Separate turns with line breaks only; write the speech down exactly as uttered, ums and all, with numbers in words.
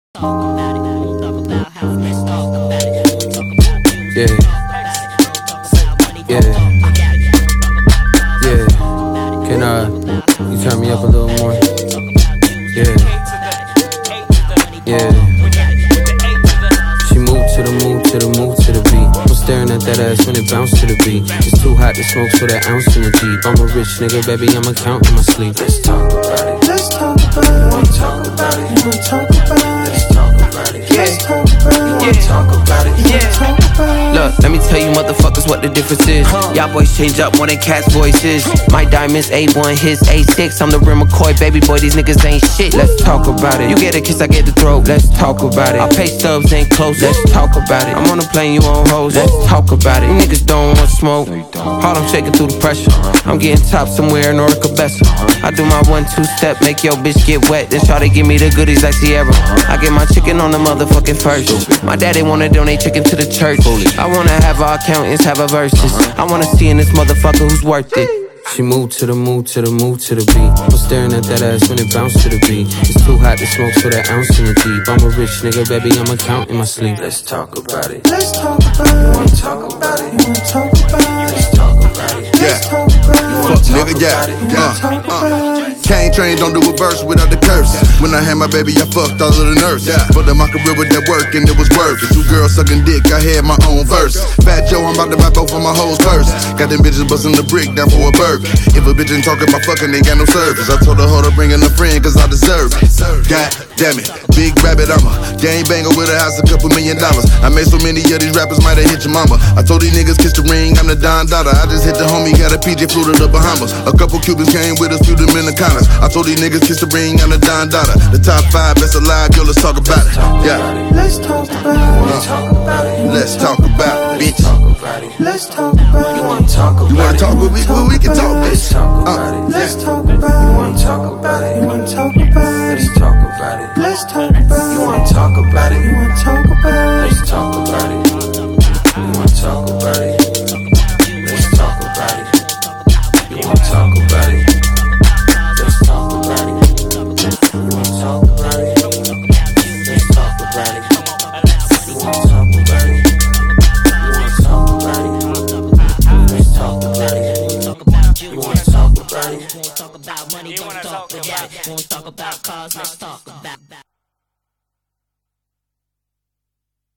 Yeah, yeah, yeah. Can uh, you turn me up a little more? Yeah, yeah. She moved to the move, to the move, to the beat. I'm staring at that ass when it bounce to the beat. It's too hot to smoke, so that ounce in the Jeep. I'm a rich nigga, baby, I'ma count in my sleep. Let's talk about it. Let's talk about it. You wanna talk about it? You wanna talk about it? Let's talk about it. Yeah. Let's talk about it. You wanna talk about it? Yeah. Talk about it. Look, let me tell you motherfuckers what the difference is. Huh. Y'all boys change up more than cats' voices. My diamonds A one, his A six. I'm the Rim McCoy, baby boy, these niggas ain't shit. Let's talk about it. You get a kiss, I get the throat. Let's talk about it. Our pay stubs ain't close. Let's talk about it. I'm on a plane, you on hoes. Let's talk about it. You niggas don't want smoke. Harlem shaking through the pressure. I'm getting top somewhere in Orica Bessa. I do my one two step, make your bitch get wet. Then try to give me the goodies like Sierra. I get my chicken on the motherfucking first. My daddy wanna donate chicken to the church. I wanna have our accountants have a verses. I wanna see in this motherfucker who's worth it. She moved to the move, to the move, to the beat. I'm staring at that ass when it bounce to the beat. It's too hot to smoke, so that ounce in the Jeep. I'm a rich nigga, baby, I'ma count in my sleep. Let's talk about it. Let's talk about it. You wanna talk about it? You wanna talk about it? Let's talk about it. Yeah. Let's talk about it.
Fuck nigga, yeah. Uh, uh. Cane train, don't do a verse without the curse. When I had my baby, I fucked all of the nurses. But my career with that work and it was worth it. Two girls sucking dick, I had my own verse. Fat Joe, I'm about to buy both of my hoes first. Got them bitches busting the brick down for a burger. If a bitch ain't talking about fucking, ain't got no service. I told her, hold her, bring in a friend, cause I deserve it. God damn it, big rabbit, I'm a gang banger with a house, a couple million dollars. I made so many of these rappers, might have hit your mama. I told these niggas, kiss the ring, I'm the Don Dada. I just hit the homie, got a P J flew to the Bahamas. A couple Cubans came with us, few them in the Connors. I told these niggas, kiss the ring, I'm the Don Dada. The top five best alive, yo, let's talk about it. Yeah.
Let's talk about it. Let's talk about it.
Let's talk about it, bitch.
Let's talk about it. You wanna talk about it?
You wanna talk about it? We, we can talk, bitch.
Let's talk about it. You wanna talk about it? You wanna talk about it? Let's talk about it. Let's talk about it. You wanna talk about it? You wanna talk about it? Let's talk about it. You wanna talk about it? Let's talk about it. You wanna talk about it? Let's talk about it. You wanna talk about it? Let's talk about it. You wanna talk about it? You wanna talk about it? Let's talk about it. You wanna talk about it? Won't talk about money, don't talk about it. Won't talk about cars, let's talk